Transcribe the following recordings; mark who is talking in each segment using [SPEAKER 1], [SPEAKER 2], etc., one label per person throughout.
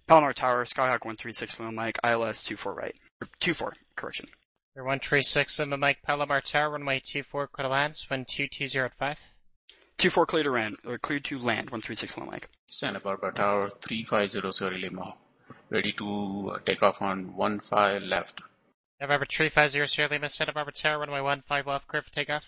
[SPEAKER 1] Palomar Tower, Skyhawk 136 Lima Mike, ILS 24 right. 24, correction.
[SPEAKER 2] Air 136 Lima Mike, Palomar Tower, runway 24, clear to land, wind 220 at 5.
[SPEAKER 1] 24 clear to land, or clear to land, 136 Lima Mike.
[SPEAKER 3] Santa Barbara Tower, 350 Sierra Lima. Ready to take off on 15 left.
[SPEAKER 2] November 350 Sierra Lima, Santa Barbara Tower, runway 15 left, clear for takeoff.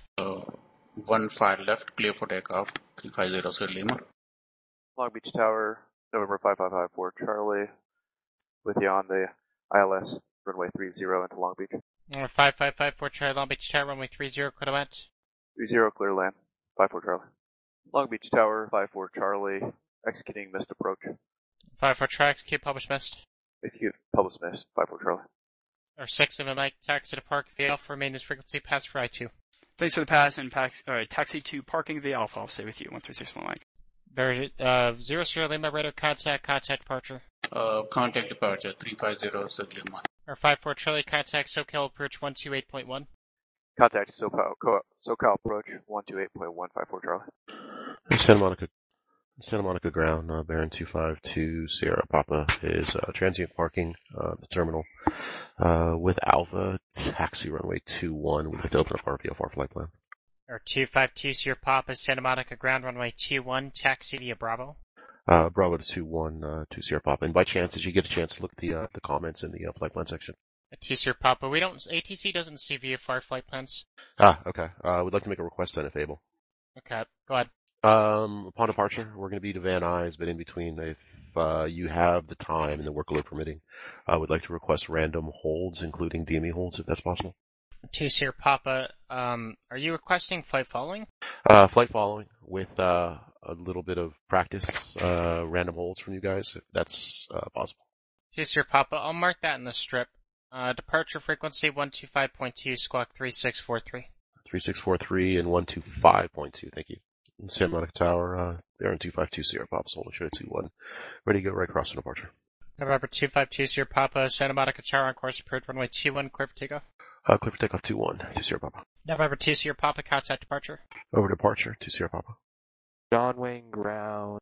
[SPEAKER 3] 15 left, clear for takeoff, 350 Sierra Lima.
[SPEAKER 4] Long Beach Tower, November 5554 Charlie, with you on the ILS, runway 30 into Long Beach.
[SPEAKER 2] Number 5554 Charlie, Long Beach Tower, runway 30, clear to land.
[SPEAKER 4] 30 clear land, 54 Charlie. Long Beach Tower, 54 Charlie, executing missed approach.
[SPEAKER 2] 54 tracks, keep published missed.
[SPEAKER 4] Execute published missed, 54 Charlie.
[SPEAKER 2] Or 6 Lima Mike, taxi to park via Alpha, maintenance frequency, pass for I-2.
[SPEAKER 1] Thanks for the pass and taxi to parking via Alpha. I'll stay with you, 136 Lima Mike.
[SPEAKER 2] Very, 0 Sierra Lima, radar contact departure.
[SPEAKER 3] Contact departure, 350 Sierra Lima.
[SPEAKER 2] Or 54 Charlie, contact SoCal approach 128.1.
[SPEAKER 4] Contact SoCal approach 128.154 Charlie.
[SPEAKER 5] Santa Monica ground, Baron 252 Sierra Papa is transient parking the terminal with Alpha, taxi runway 21. We'd like to open up our VFR flight plan.
[SPEAKER 2] Or 252 Sierra Papa, Santa Monica ground, runway 21, taxi via Bravo.
[SPEAKER 5] Bravo to 21 to Sierra Papa. And by chance, did you get a chance to look at the comments in the flight plan section?
[SPEAKER 2] 2 Sierra Papa, ATC doesn't see VFR flight plans.
[SPEAKER 5] Okay. We'd like to make a request then if able.
[SPEAKER 2] Okay, go ahead.
[SPEAKER 5] Upon departure, we're going to be to Van Nuys, but in between, if you have the time and the workload permitting, I would like to request random holds, including DME holds, if that's possible.
[SPEAKER 2] 2 Sierra Papa, are you requesting flight following?
[SPEAKER 5] Flight following with a little bit of practice, random holds from you guys, if that's possible.
[SPEAKER 2] 2 Sierra Papa, I'll mark that in the strip. Departure frequency 125.2, squawk 3643.
[SPEAKER 5] 3643 and 125.2, thank you. Santa Monica Tower, Baron 252 Sierra Papa, Solar Show 21. Ready to go right across to departure.
[SPEAKER 2] November 252 Sierra Papa, Santa Monica Tower on course approved, runway 21, clear for takeoff.
[SPEAKER 5] Clear for takeoff 21 to Sierra Papa.
[SPEAKER 2] November 2 Sierra Papa, contact departure.
[SPEAKER 5] Over departure to Sierra Papa.
[SPEAKER 4] John Wayne ground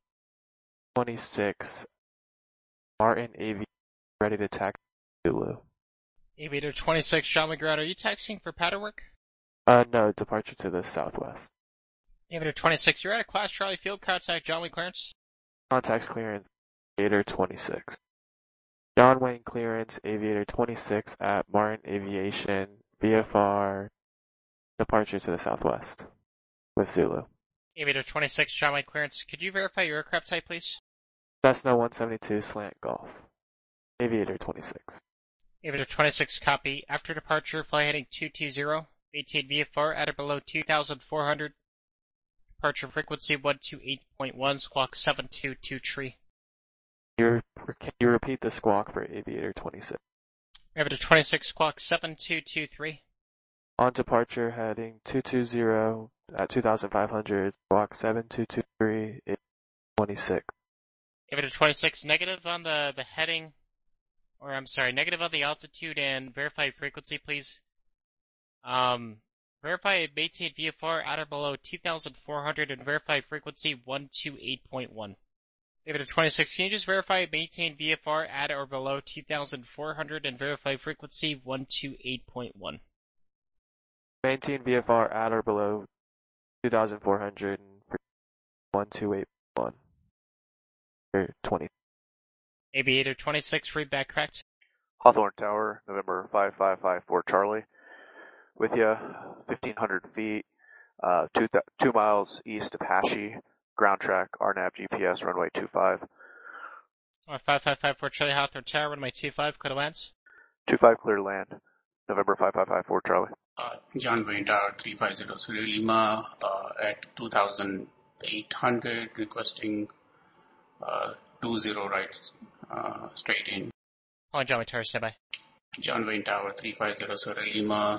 [SPEAKER 4] 26, Martin AV, ready to taxi Zulu.
[SPEAKER 2] Aviator 26, John Wayne ground, are you taxiing for pattern work?
[SPEAKER 4] No, departure to the southwest.
[SPEAKER 2] Aviator 26, you're at a Class Charlie field, contact John Wayne clearance.
[SPEAKER 4] Contacts clearance, Aviator 26. John Wayne clearance, Aviator 26 at Martin Aviation, VFR, departure to the southwest with Zulu.
[SPEAKER 2] Aviator 26, John Wayne clearance, could you verify your aircraft type, please?
[SPEAKER 4] Cessna 172 slant golf. Aviator 26.
[SPEAKER 2] Aviator 26, copy. After departure, fly heading 220, maintain VFR at or below 2,400. Departure frequency 128.1, squawk 722 tree.
[SPEAKER 4] Can you repeat the squawk for Aviator 26?
[SPEAKER 2] Aviator 26, squawk 7223.
[SPEAKER 4] On departure, heading 220 at 2,500, squawk 7223, 26.
[SPEAKER 2] Aviator 26, negative on the heading, or I'm sorry, negative on the altitude and verify frequency, please. Verify maintain VFR at or below 2,400 and verify frequency 128.1. Aviator 26, can you just verify maintain VFR at or below 2,400 and verify frequency 128.1?
[SPEAKER 4] Maintain VFR at or below 2,400 and 128.1. 20.
[SPEAKER 2] Aviator 26, read back correct.
[SPEAKER 4] Hawthorne Tower, November 5554 Charlie. With you, 1,500 feet, 2 miles east of Hashi, ground track, RNAV GPS, runway 25.
[SPEAKER 2] 5554 Charlie, Hawthorne Tower, runway 25, clear to land.
[SPEAKER 4] 25 clear land, November 5554 Charlie.
[SPEAKER 3] John Wayne Tower, 350 Sierra Lima, at 2,800, requesting 20 right, straight in.
[SPEAKER 2] Hold on, John Wayne Tower, stand by.
[SPEAKER 3] John Wayne Tower, 350 Sierra Lima,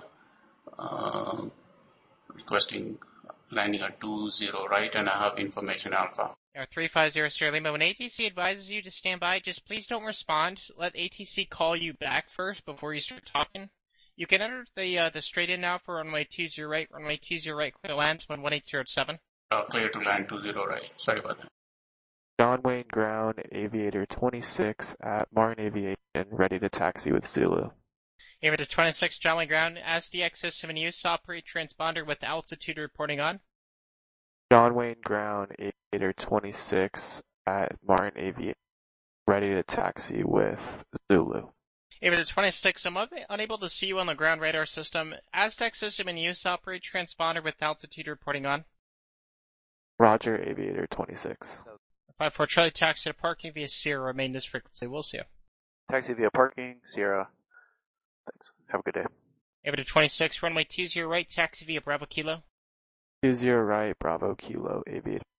[SPEAKER 3] requesting landing at 20 right, and I have information Alpha.
[SPEAKER 2] 350 Sierra Lima, when ATC advises you to stand by, just please don't respond. Let ATC call you back first before you start talking. You can enter the straight in now for runway 20 right, runway 20 right, clear to land, 11807.
[SPEAKER 3] Clear to land 20 right. Sorry about that.
[SPEAKER 4] John Wayne ground, Aviator 26 at Martin Aviation, ready to taxi with Zulu.
[SPEAKER 2] Aviator 26, John Wayne ground, SDX system in use, operate transponder with altitude reporting on.
[SPEAKER 4] John Wayne ground, Aviator 26 at Martin Aviation, ready to taxi with Zulu.
[SPEAKER 2] Aviator 26, I'm unable to see you on the ground radar system. Aztec system in use, operate transponder with altitude reporting on.
[SPEAKER 4] Roger, Aviator 26.
[SPEAKER 2] 54 Charlie, taxi to parking via Sierra, remain this frequency. We'll see you.
[SPEAKER 6] Taxi via parking, Sierra. Thanks. Have a good day.
[SPEAKER 2] Aviator 26, runway 20 right, taxi via Bravo Kilo.
[SPEAKER 4] 20 right, Bravo Kilo, Aviator